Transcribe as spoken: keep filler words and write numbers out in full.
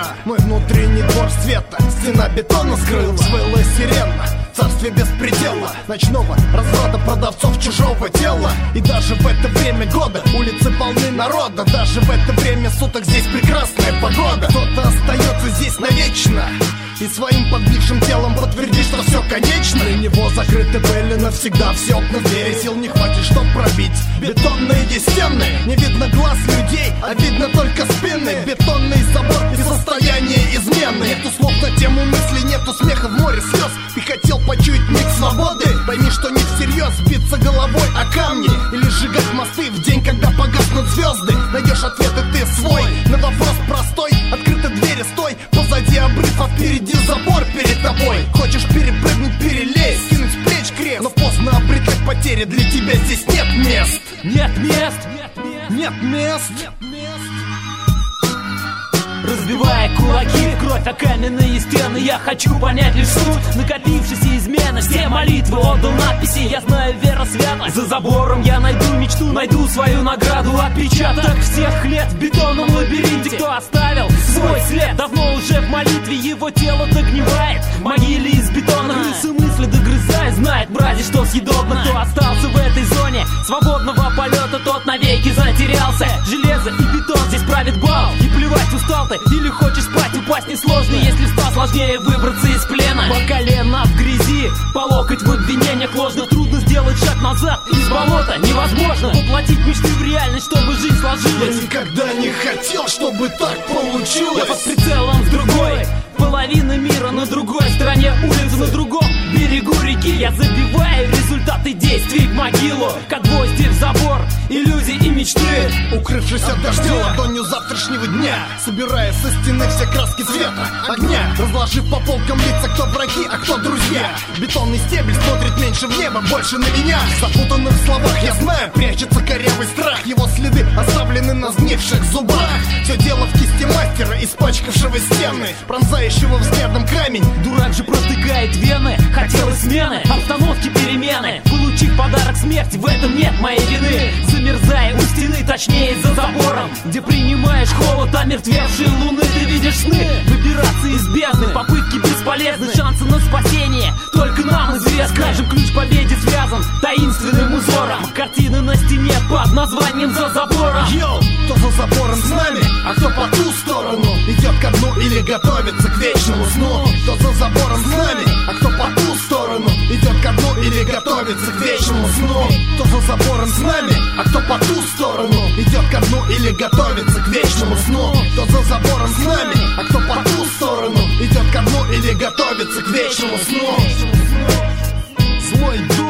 Мой внутренний двор света, стена бетона скрыла. Свыла сирена, царствие беспредела, ночного разврата продавцов чужого тела. И даже в это время года улицы полны народа. Даже в это время суток здесь прекрасная погода. Кто-то остается здесь навечно и своим подбившим телом подтвердит, что все конечно. Для него закрыты были навсегда все окна, двери. Сил не хватит, чтоб пробить бетонные стены. Не видно глаз людей, а видно только спины. Бетонный забор и состояние измены. Нету слов на тему мысли, нету смеха в море слез. Ты хотел почуять миг свободы, пойми, что не всерьез биться головой о камни или сжигать мосты в день, когда погаснут звезды. Найдешь ответы ты свой на вопрос простой. Открыты двери, стой, позади обрыв, а впереди забор перед тобой. Хочешь перепрыгнуть, перелезть, скинуть с плеч крест, но поздно обретать потери, для тебя здесь нет мест. Нет мест, нет мест. Разбивая кулаки, кровь о каменные стены, я хочу понять лишь суть накопившейся измены. Все молитвы отдал надписи, я знаю, вера свята. За забором я найду мечту, найду свою награду. Отпечаток всех лет в бетонном лабиринте. Кто оставил свой след, давно уже в молитве его тело догнивает. В могиле из бетона крысы мысли догрызает. Знает мрази, что съедобно. Кто остался в этой зоне свободного полета, тот навеки затерялся. Железо и бетон, здесь правит бал. И плевать, устал ты или хочешь спать, упасть несложно. Если стал сложнее выбраться из плена. По колено в грязи, по локоть в обвинениях ложно. Трудно сделать шаг назад, из болота невозможно воплотить мечты в реальность, чтобы жизнь сложилась. Я никогда не хотел, чтобы так получилось. Я под прицелом с другой половины мира, на другой стороне улицы, на другом берегу реки. Я забиваю результаты действий в могилу, как гвозди в забор, иллюзии и мечты. Укрывшись от дождя ладонью завтрашнего дня, собирая со стены все краски света, огня, разложив по полкам лица, кто враги, а кто друзья. Бетонный стебель смотрит меньше в небо, больше на меня. В запутанных словах я знаю, прячется корявый страх. Его следы оставлены на сгнивших зубах. Все дело в кисти мастера, испачкавшего стены, пронзающего взглядом камень. Дурак же протыкает вены, хотелось смены, обстановки перемены. Получив подарок смерти, в этом нет моей вины. Замерзая у стены, точнее за забором, где принимаешь холод омертвевшей луны. Ты видишь сны, выбираться из бездны, попытки бесполезны, шансы на спасение только нам известны. Скажем, ключ к победе связан таинственным узором. Картины на стене под названием «За забором». Йоу, кто за забором с нами, а кто по ту сторону идет ко дну или готовится к вечному сну. Кто за забором с нами, а кто по ту сторону идет ко дну или готовится к вечному сну. Кто за забором с нами, а кто по ту сторону идет ко дну или готовится к вечному сну. Кто за забором с нами, а кто по ту сторону идет ко дну или готовится к вечному сну. Злой дух.